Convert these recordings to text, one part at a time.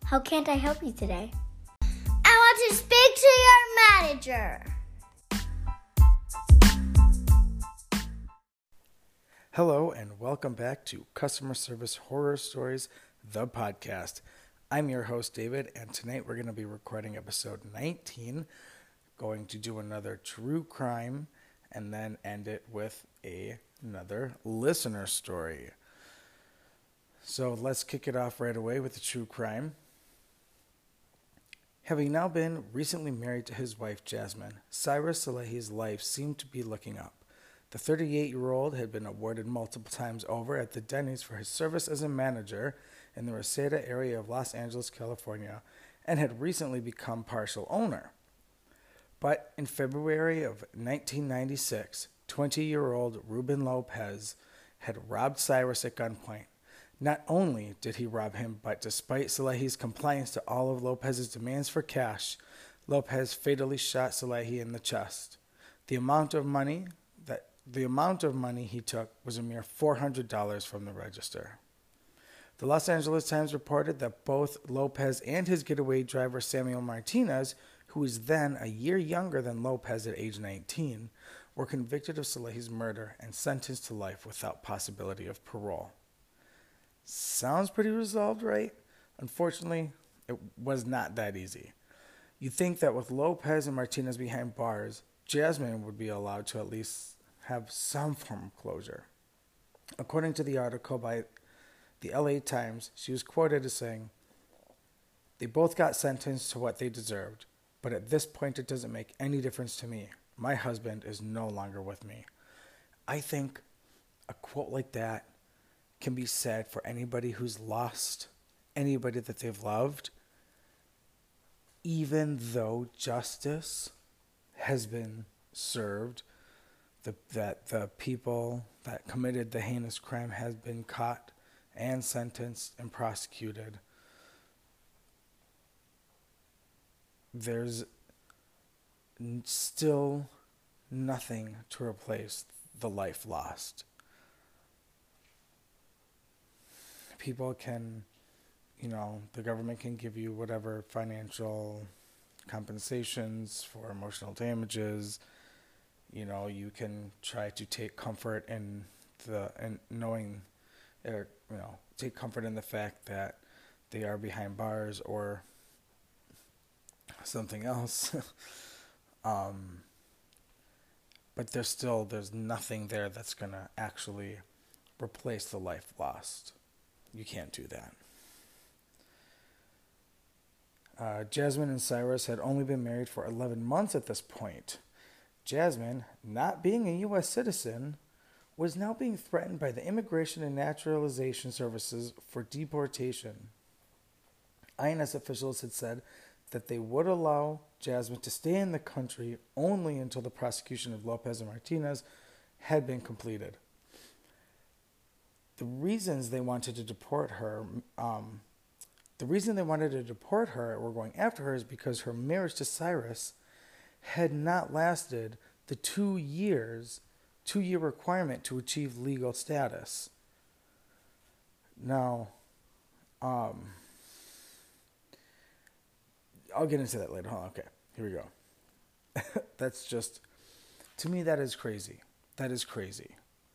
How can't I help you today? I want to speak to your manager. Hello and welcome back to Customer Service Horror Stories, the podcast. I'm your host, David, and tonight we're going to be recording episode 19, going to do another true crime, and then end it with another listener story. So let's kick it off right away with the true crime. Having now been recently married to his wife, Jasmine, Cyrus Salehi's life seemed to be looking up. The 38-year-old had been awarded multiple times over at the Denny's for his service as a manager in the Reseda area of Los Angeles, California, and had recently become partial owner. But in February of 1996, 20-year-old Ruben Lopez had robbed Cyrus at gunpoint. Not only did he rob him, but despite Salehi's compliance to all of Lopez's demands for cash, Lopez fatally shot Salehi in the chest. The amount of money he took was a mere $400 from the register. The Los Angeles Times reported that both Lopez and his getaway driver Samuel Martinez, who was then a year younger than Lopez at age 19, were convicted of Salehi's murder and sentenced to life without possibility of parole. Sounds pretty resolved, right? Unfortunately, it was not that easy. You'd think that with Lopez and Martinez behind bars, Jasmine would be allowed to at least have some form of closure. According to the article by the LA Times, she was quoted as saying, "They both got sentenced to what they deserved, but at this point it doesn't make any difference to me. My husband is no longer with me." I think a quote like that can be said for anybody who's lost anybody that they've loved, even though justice has been served, that the people that committed the heinous crime has been caught and sentenced and prosecuted. There's still nothing to replace the life lost. People can, the government can give you whatever financial compensations for emotional damages. You can try to take comfort in knowing, take comfort in the fact that they are behind bars or something else. But there's nothing there that's going to actually replace the life lost. You can't do that. Jasmine and Cyrus had only been married for 11 months at this point. Jasmine, not being a U.S. citizen, was now being threatened by the Immigration and Naturalization Services for deportation. INS officials had said that they would allow Jasmine to stay in the country only until the prosecution of Lopez and Martinez had been completed. The reasons they wanted to deport her, or were going after her, is because her marriage to Cyrus had not lasted the 2-year requirement to achieve legal status. Now, I'll get into that later. Okay, here we go. That's just, to me, that is crazy. That is crazy.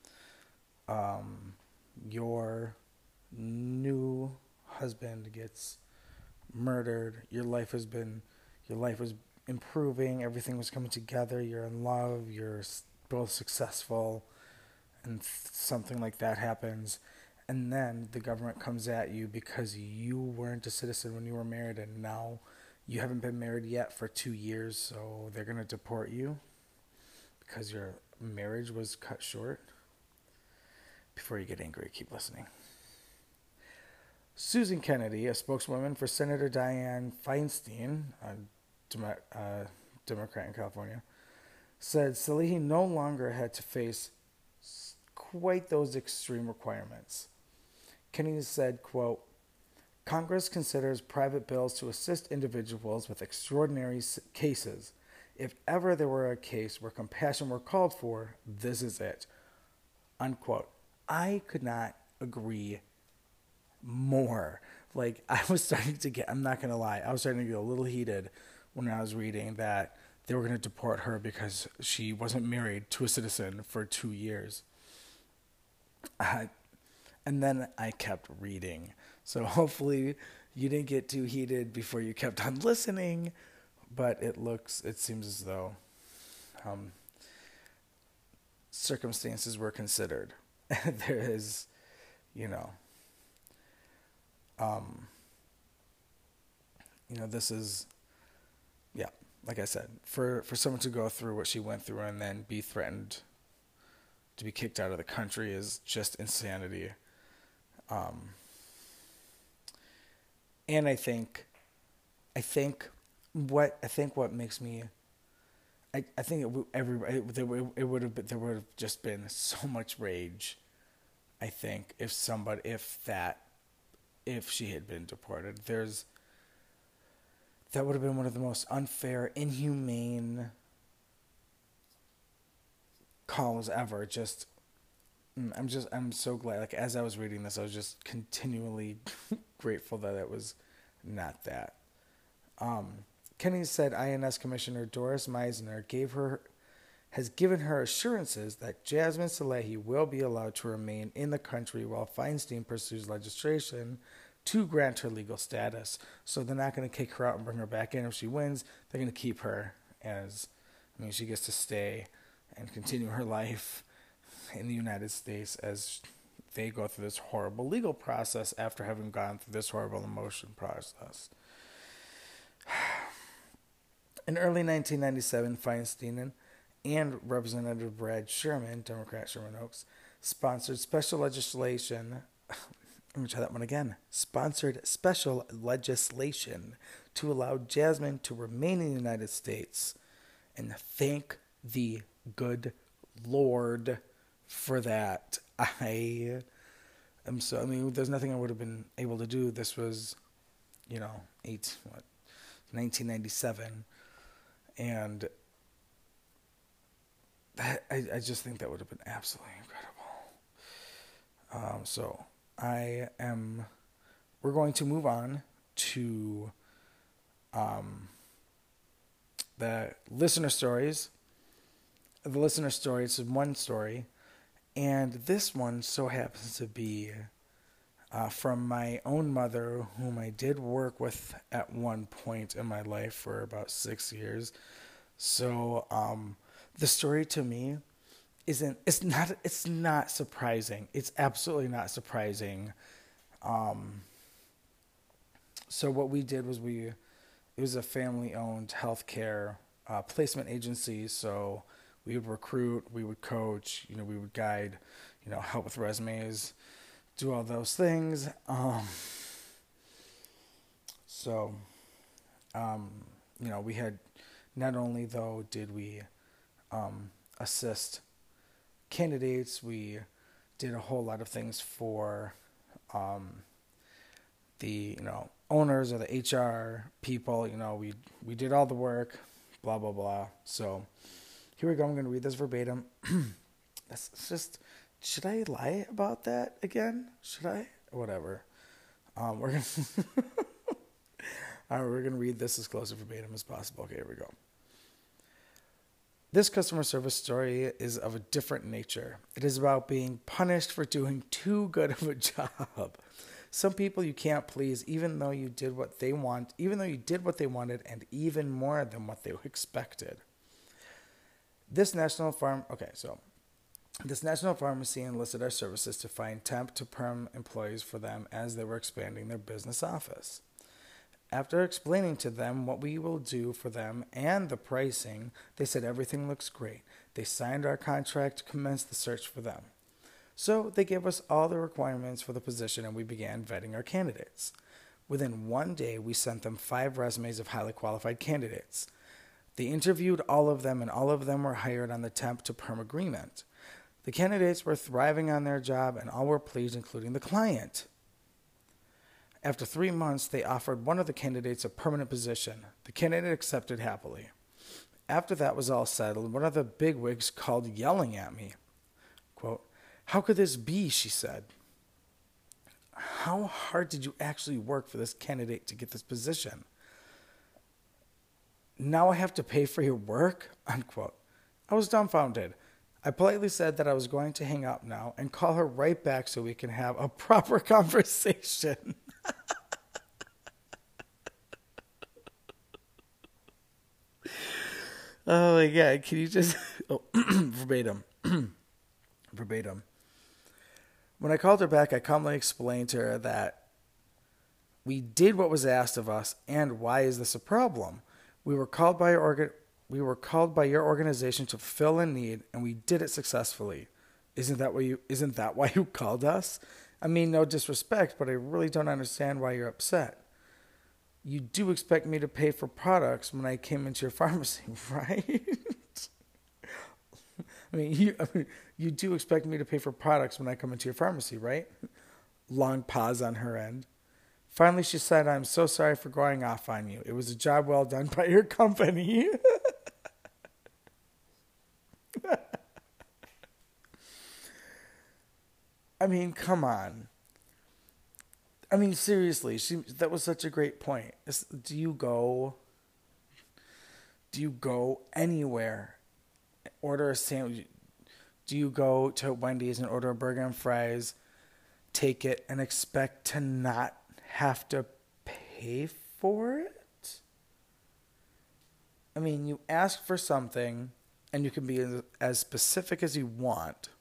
Your new husband gets murdered. Your life was improving. Everything was coming together. You're in love. You're both successful, and something like that happens, and then the government comes at you because you weren't a citizen when you were married, and now you haven't been married yet for 2 years, so they're going to deport you because your marriage was cut short. Before you get angry, keep listening. Susan Kennedy, a spokeswoman for Senator Dianne Feinstein, a Democrat in California, said Salehi no longer had to face quite those extreme requirements. Kennedy said, quote, "Congress considers private bills to assist individuals with extraordinary cases. If ever there were a case where compassion were called for, this is it." Unquote. I could not agree more like, I was starting to get, I'm not going to lie, I was starting to get a little heated when I was reading that they were going to deport her because she wasn't married to a citizen for 2 years. And then I kept reading. So hopefully you didn't get too heated before you kept on listening, but it seems as though circumstances were considered. There is, this is, yeah, like I said, for someone to go through what she went through and then be threatened to be kicked out of the country is just insanity. And I think what makes me, I think there would have just been so much rage. I think if she had been deported, that would have been one of the most unfair, inhumane calls ever. I'm so glad. Like, as I was reading this, I was just continually grateful that it was not that. Kennedy said INS Commissioner Doris Meisner has given her assurances that Jasmine Salehi will be allowed to remain in the country while Feinstein pursues legislation to grant her legal status. So they're not going to kick her out and bring her back in if she wins. They're going to keep her she gets to stay and continue her life in the United States as they go through this horrible legal process after having gone through this horrible emotion process. In early 1997, Feinstein and Representative Brad Sherman, Democrat Sherman Oaks, sponsored special legislation. Let me try that one again. Sponsored special legislation to allow Jasmine to remain in the United States. And thank the good Lord for that. There's nothing I would have been able to do. This was, 1997. And I just think that would have been absolutely incredible. We're going to move on to the listener stories. The listener stories is one story, and this one so happens to be from my own mother, whom I did work with at one point in my life for about 6 years. So the story to me it's not surprising. It's absolutely not surprising. So what we did was it was a family-owned healthcare placement agency. So we would recruit, we would coach, we would guide, help with resumes, do all those things. We had, not only though did we assist candidates, we did a whole lot of things for the owners or the HR people. We did all the work, blah blah blah. So here we go. I'm going to read this verbatim. Should I lie about that again? Should I? Whatever. We're gonna read this as close to verbatim as possible. Okay, here we go. This customer service story is of a different nature. It is about being punished for doing too good of a job. Some people you can't please, even though you did what they wanted, and even more than what they expected. This national pharmacy enlisted our services to find temp to perm employees for them as they were expanding their business office. After explaining to them what we will do for them and the pricing, they said everything looks great. They signed our contract to commence the search for them. So they gave us all the requirements for the position and we began vetting our candidates. Within 1 day, we sent them 5 resumes of highly qualified candidates. They interviewed all of them and all of them were hired on the temp to perm agreement. The candidates were thriving on their job and all were pleased, including the client. After 3 months, they offered one of the candidates a permanent position. The candidate accepted happily. After that was all settled, one of the bigwigs called yelling at me. Quote, "How could this be?" she said. how hard did you actually work for this candidate to get this position? Now I have to pay for your work? Unquote. I was dumbfounded. I politely said that I was going to hang up now and call her right back so we can have a proper conversation. Oh my God, can you just, verbatim. Verbatim. When I called her back, I calmly explained to her that we did what was asked of us, and why is this a problem? We were called by your organization to fulfill a need, and we did it successfully. Isn't that why you called us? I mean, no disrespect, but I really don't understand why you're upset. You do expect me to pay for products when I came into your pharmacy, right? I mean, you do expect me to pay for products when I come into your pharmacy, right? Long pause on her end. Finally, she said, I'm so sorry for going off on you. It was a job well done by your company. I mean, come on. I mean, seriously, that was such a great point. Do you go anywhere, order a sandwich? Do you go to Wendy's and order a burger and fries, take it, and expect to not have to pay for it? I mean, you ask for something, and you can be as specific as you want.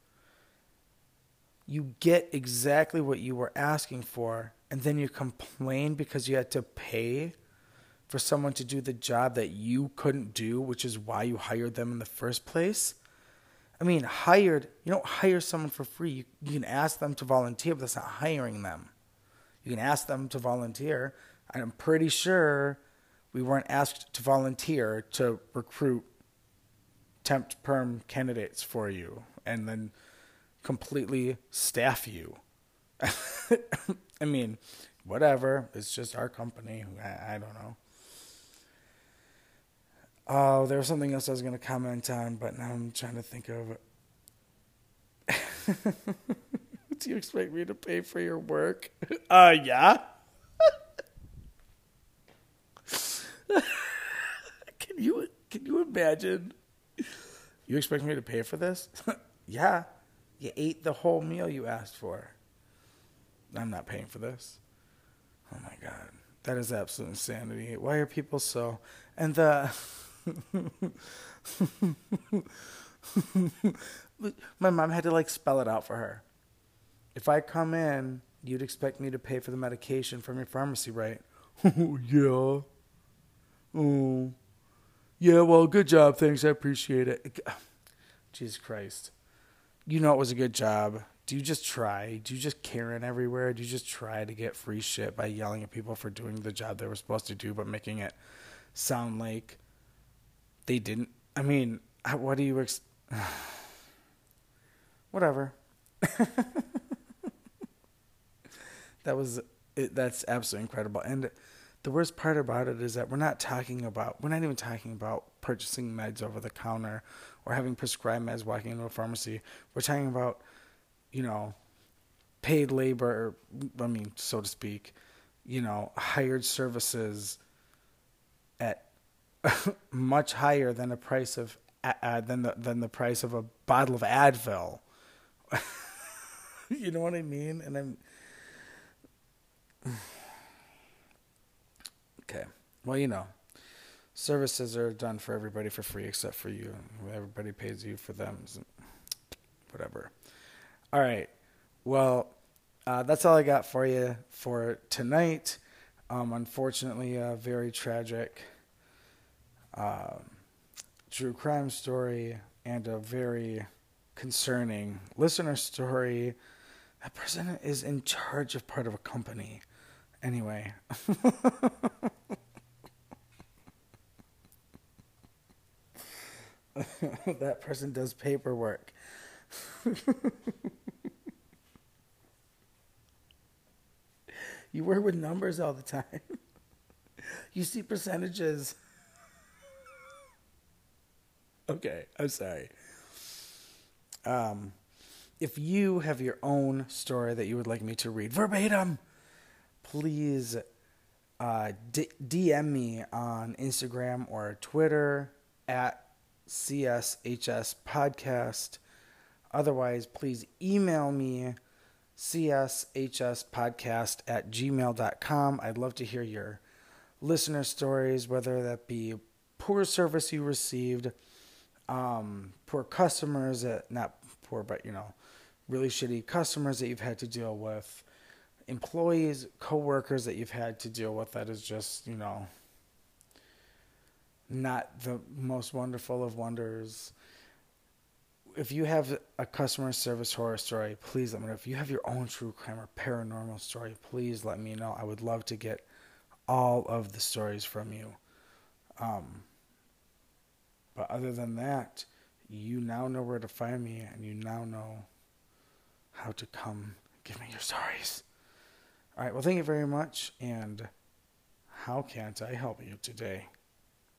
You get exactly what you were asking for, and then you complain because you had to pay for someone to do the job that you couldn't do, which is why you hired them in the first place. I mean, you don't hire someone for free. You can ask them to volunteer, but that's not hiring them. You can ask them to volunteer. I'm pretty sure we weren't asked to volunteer to recruit temp to perm candidates for you and then completely staff you. I mean, whatever. It's just our company. I don't know. Oh, there was something else I was going to comment on, but now I'm trying to think of it. Do you expect me to pay for your work? Yeah. Can you imagine? You expect me to pay for this? Yeah. You ate the whole meal you asked for. I'm not paying for this. Oh my God. That is absolute insanity. Why are people so... And my mom had to spell it out for her. If I come in, you'd expect me to pay for the medication from your pharmacy, right? Yeah. Oh. Yeah, well, good job. Thanks. I appreciate it. Jesus Christ. You know it was a good job. Do you just try? Do you just Karen everywhere? Do you just try to get free shit by yelling at people for doing the job they were supposed to do, but making it sound like they didn't? I mean, what do you... Whatever. That's absolutely incredible. And the worst part about it is that we're not even talking about purchasing meds over the counter or having prescribed meds walking into a pharmacy. We're talking about, paid labor, so to speak, hired services at much higher than the price of than the price of a bottle of Advil. You know what I mean? And okay. Well, services are done for everybody for free except for you. Everybody pays you for them. Whatever. All right. Well, that's all I got for you for tonight. Unfortunately, a very tragic true crime story and a very concerning listener story. That person is in charge of part of a company. Anyway. That person does paperwork. You work with numbers all the time. You see percentages. Okay, I'm sorry. if you have your own story that you would like me to read verbatim, please DM me on Instagram or Twitter at CSHS Podcast. Otherwise, please email me cshspodcast@gmail.com. I'd love to hear your listener stories, whether that be poor service you received, poor customers, not poor, but, really shitty customers that you've had to deal with, employees, coworkers that you've had to deal with that is just, not the most wonderful of wonders. If you have a customer service horror story, please let me know. If you have your own true crime or paranormal story, please let me know. I would love to get all of the stories from you. But other than that, you now know where to find me, and you now know how to come give me your stories. All right, well, thank you very much, and how can't I help you today?